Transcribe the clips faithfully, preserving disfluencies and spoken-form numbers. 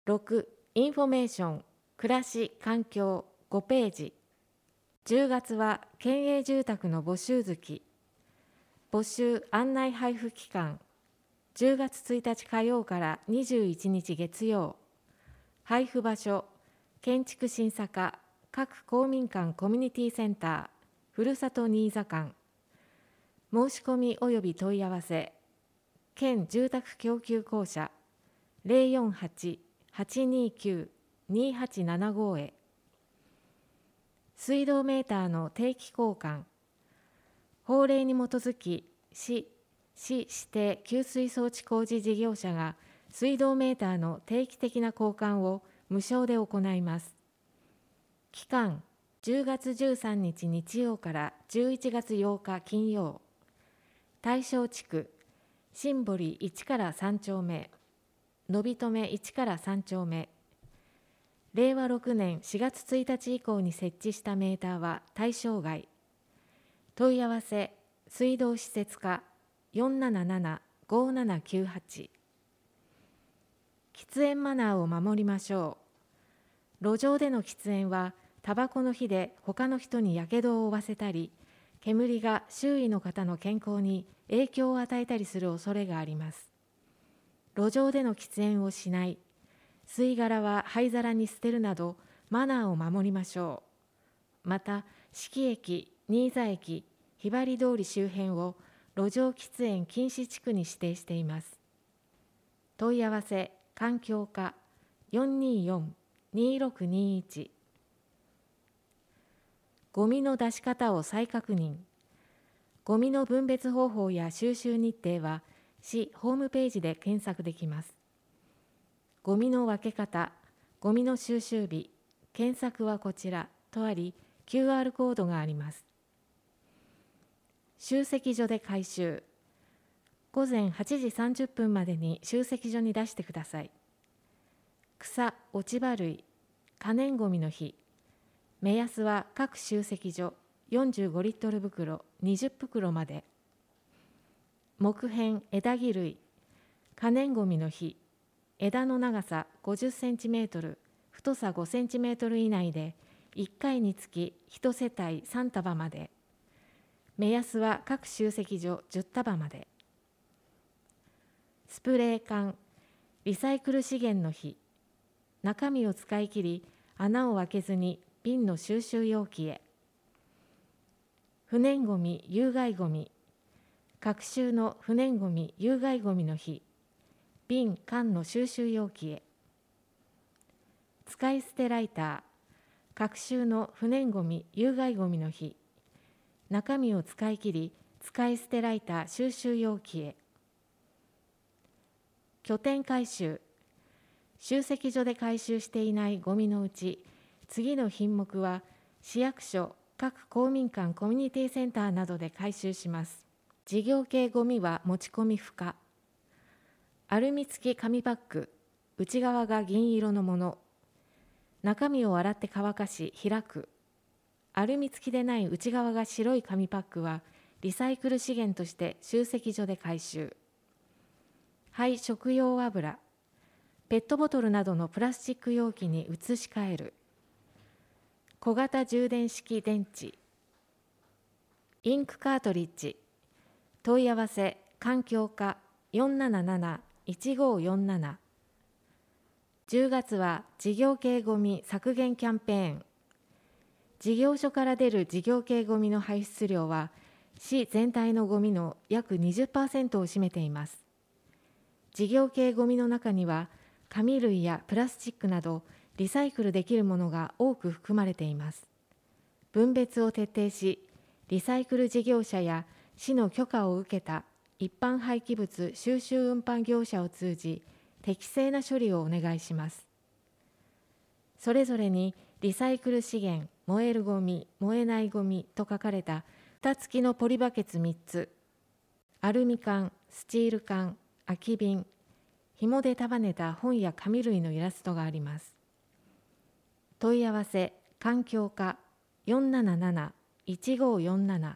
ろく、インフォメーション、暮らし、環境ごページ。じゅうがつは県営住宅の募集月。募集案内配布期間。じゅうがつついたち火曜からにじゅういちにち月曜。配布場所、建築審査課、各公民館コミュニティセンター、ふるさとニーザ館。申し込み及び問い合わせ、県住宅供給公社 ゼロよんはち はちにきゅう にはちななご へ。水道メーターの定期交換。法令に基づき、市、市指定給水装置工事事業者が水道メーターの定期的な交換を無償で行います。期間、じゅうがつじゅうさんにち日曜からじゅういちがつようか金曜。対象地区、新堀いちからさんちょうめ、のびとめいちからさんちょうめ。れいわろくねんしがつついたち以降に設置したメーターは対象外。問い合わせ、水道施設課 よんなななな ごななきゅうはち。喫煙マナーを守りましょう。路上での喫煙は、タバコの火で他の人にやけどを負わせたり、煙が周囲の方の健康に影響を与えたりする恐れがあります。路上での喫煙をしない、吸い殻は灰皿に捨てるなどマナーを守りましょう。また、志木駅、新座駅、ひばり通り周辺を路上喫煙禁止地区に指定しています。問い合わせ、環境課 よんにーよん にーろくにーいち。ゴミの出し方を再確認。ゴミの分別方法や収集日程は市ホームページで検索できます。ゴミの分け方、ゴミの収集日、検索はこちらとあり、キューアール コードがあります。集積所で回収。ごぜんはちじさんじゅっぷんまでに集積所に出してください。草、落ち葉類、可燃ごみの日。目安は各集積所よんじゅうごリットル袋にじゅっぷくろまで。木片、枝木類、可燃ごみの日。枝の長さごじゅっセンチメートル、太さごセンチメートル以内で、いっかいにつきいちせたいさんたばまで。目安は各集積所じゅったばまで。スプレー缶、リサイクル資源の日。中身を使い切り、穴を開けずに瓶の収集容器へ。不燃ごみ、有害ごみ。各種の不燃ごみ、有害ごみの日。瓶、缶の収集容器へ。使い捨てライター。各種の不燃ごみ、有害ごみの日。中身を使い切り、使い捨てライター収集容器へ。拠点回収。集積所で回収していないゴミのうち、次の品目は市役所、各公民館コミュニティセンターなどで回収します。事業系ゴミは持ち込み不可。アルミ付き紙パック、内側が銀色のもの。中身を洗って乾かし開く。アルミ付きでない内側が白い紙パックはリサイクル資源として集積所で回収。廃食用油。ペットボトルなどのプラスチック容器に移し替える。小型充電式電池。インクカートリッジ。問い合わせ、環境課 よんなななな いちごよんなな。じゅうがつは事業系ゴミ削減キャンペーン。事業所から出る事業系ゴミの排出量は市全体のゴミの約 にじゅっパーセント を占めています。事業系ゴミの中には紙類やプラスチックなどリサイクルできるものが多く含まれています。分別を徹底し、リサイクル事業者や市の許可を受けた一般廃棄物収集運搬業者を通じ、適正な処理をお願いします。それぞれにリサイクル資源、燃えるゴミ、燃えないゴミと書かれた蓋付きのポリバケツみっつ、アルミ缶、スチール缶、空き瓶、紐で束ねた本や紙類のイラストがあります。問い合わせ、環境課 よんなななな いちごよんなな。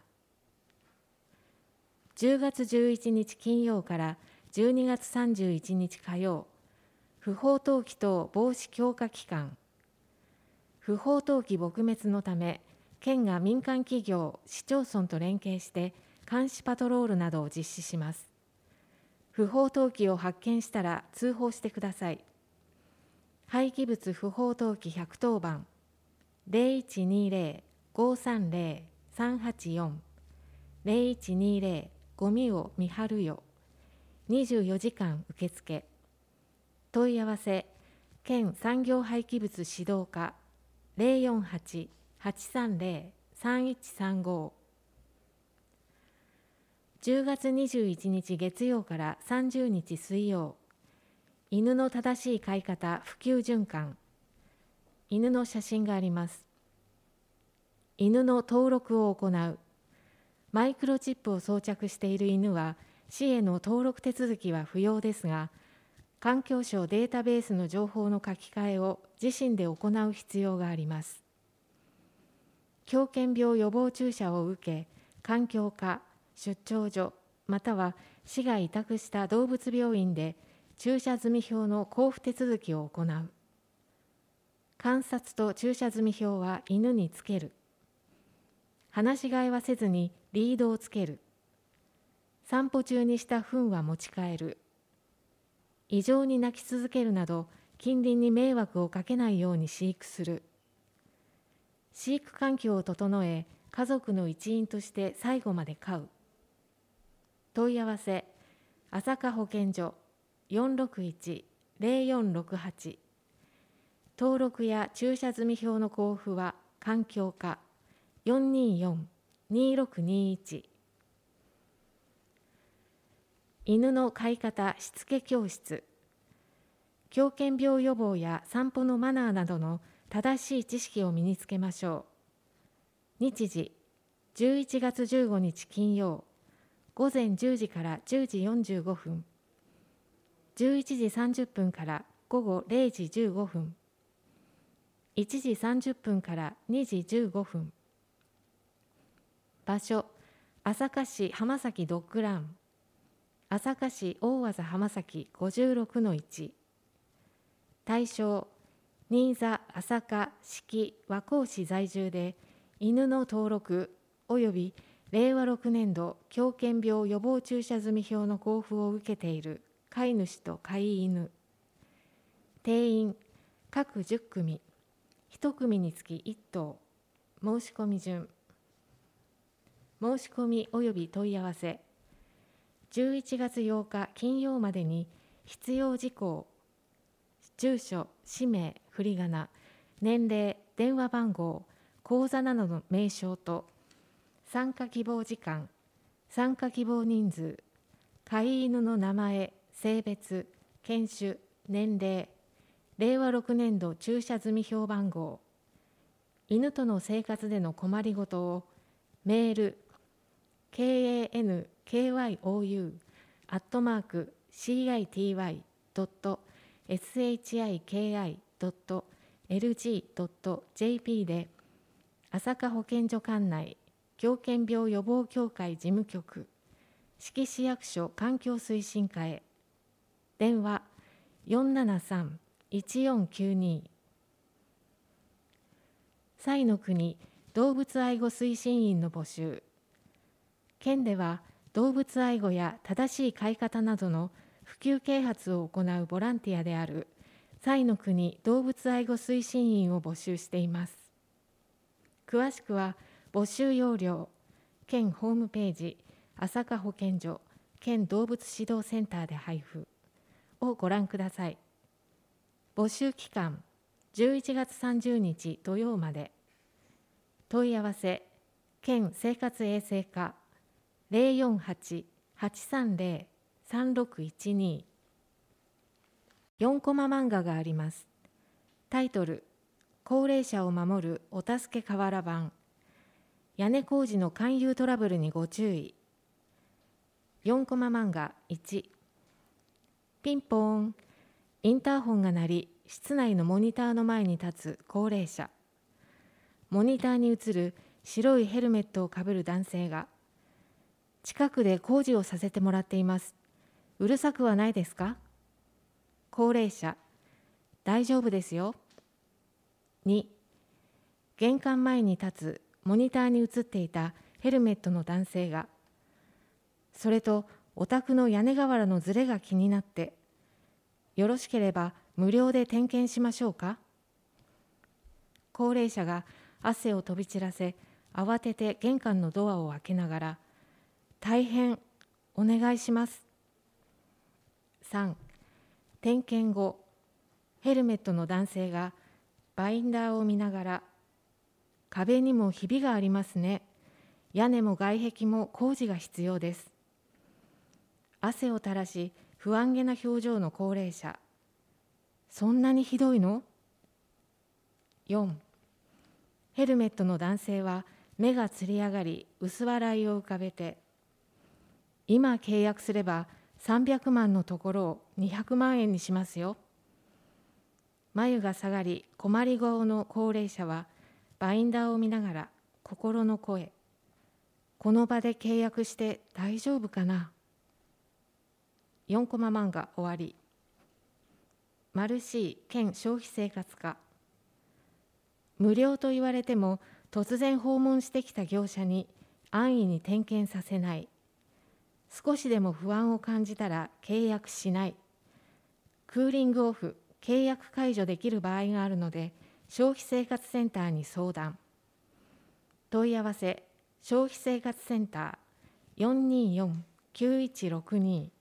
じゅうがつじゅういちにち金曜からじゅうにがつさんじゅういちにち火曜、 不法投棄等防止強化機関。不法投棄撲滅のため、県が民間企業、市町村と連携して監視パトロールなどを実施します。不法投棄を発見したら通報してください。廃棄物不法投棄ひゃくとおばん ゼロいちにゼロ ごさんゼロ さんはちよん ゼロいちにゼロ ゴミを見張るよにじゅうよじかん受付。問い合わせ県産業廃棄物指導課 ゼロよんはち はちさんゼロ さんいちさんご。じゅうがつにじゅういちにち月曜からさんじゅうにち水曜、犬の正しい飼い方普及循環。犬の写真があります。犬の登録を行う。マイクロチップを装着している犬は市への登録手続きは不要ですが、環境省データベースの情報の書き換えを自身で行う必要があります。狂犬病予防注射を受け、環境課、出張所、または市が委託した動物病院で注射済票の交付手続きを行う。観察と注射済票は犬につける。放し飼いはせずにリードをつける。散歩中にした糞は持ち帰る。異常に鳴き続けるなど近隣に迷惑をかけないように飼育する。飼育環境を整え、家族の一員として最後まで飼う。問い合わせ朝霞保健所 よんろくいち ゼロよんろくはち。登録や注射済票の交付は環境課 よんにーよん にーろくにーいち。犬の飼い方しつけ教室。狂犬病予防や散歩のマナーなどの正しい知識を身につけましょう。日時じゅういちがつじゅうごにち金曜、午前じゅうじからじゅうじよんじゅうごふん、じゅういちじさんじゅっぷんから午後れいじじゅうごふん、いちじさんじゅっぷんからにじじゅうごふん。場所、朝霞市浜崎ドッグラン。朝霞市大和浜崎 ごじゅうろくのいち。対象、新座、朝霞、志木、和光市在住で犬の登録及びれいわろくねんど狂犬病予防注射済票の交付を受けている飼い主と飼い犬。定員、各じゅっくみ、いち組につきいっ頭。申し込み順。申し込み及び問い合わせ。じゅういちがつようか金曜までに必要事項、住所、氏名、振り仮名、年齢、電話番号、口座などの名称と、参加希望時間、参加希望人数、飼い犬の名前、性別、犬種、年齢、れいわろくねんど注射済票番号、犬との生活での困りごとをメール ケーエーエヌケーワイオーユー アットマーク シーアイティーワイ ドット エスエイチアイケーアイ ドット エルジー ドット ジェーピー で朝霞保健所管内狂犬病予防協会事務局志木市役所環境推進課へ。電話 よんななさん いちよんきゅうに。彩の国動物愛護推進員の募集。県では動物愛護や正しい飼い方などの普及啓発を行うボランティアである彩の国動物愛護推進員を募集しています。詳しくは募集要領、県ホームページ、朝霞保健所、県動物指導センターで配布をご覧ください。募集期間、じゅういちがつさんじゅうにち土曜まで。問い合わせ、県生活衛生課ゼロよんはち はちさんゼロ さんろくいちに。よんコマ漫画があります。タイトル、高齢者を守るお助け瓦版。屋根工事の勧誘トラブルにご注意。よんコマ漫画いち。ピンポーン。インターホンが鳴り、室内のモニターの前に立つ高齢者。モニターに映る白いヘルメットをかぶる男性が、近くで工事をさせてもらっています。うるさくはないですか？高齢者、 大丈夫ですよ。に、玄関前に立つモニターに映っていたヘルメットの男性が、それとお宅の屋根瓦のずれが気になって、よろしければ無料で点検しましょうか。高齢者が汗を飛び散らせ、慌てて玄関のドアを開けながら、大変お願いします。さん、点検後、ヘルメットの男性がバインダーを見ながら、壁にもひびがありますね。屋根も外壁も工事が必要です。汗を垂らし、不安げな表情の高齢者。そんなにひどいの？よん、ヘルメットの男性は目がつり上がり、薄笑いを浮かべて、今契約すればさんびゃくまんのところをにひゃくまんえんにしますよ。眉が下がり、困り顔の高齢者は、バインダーを見ながら心の声。この場で契約して大丈夫かな。よんコマ漫画終わり。マルシー兼消費生活課。無料と言われても突然訪問してきた業者に安易に点検させない。少しでも不安を感じたら契約しない。クーリングオフ、契約解除できる場合があるので、消費生活センターに相談。問い合わせ、消費生活センター よんにーよんきゅういちろくに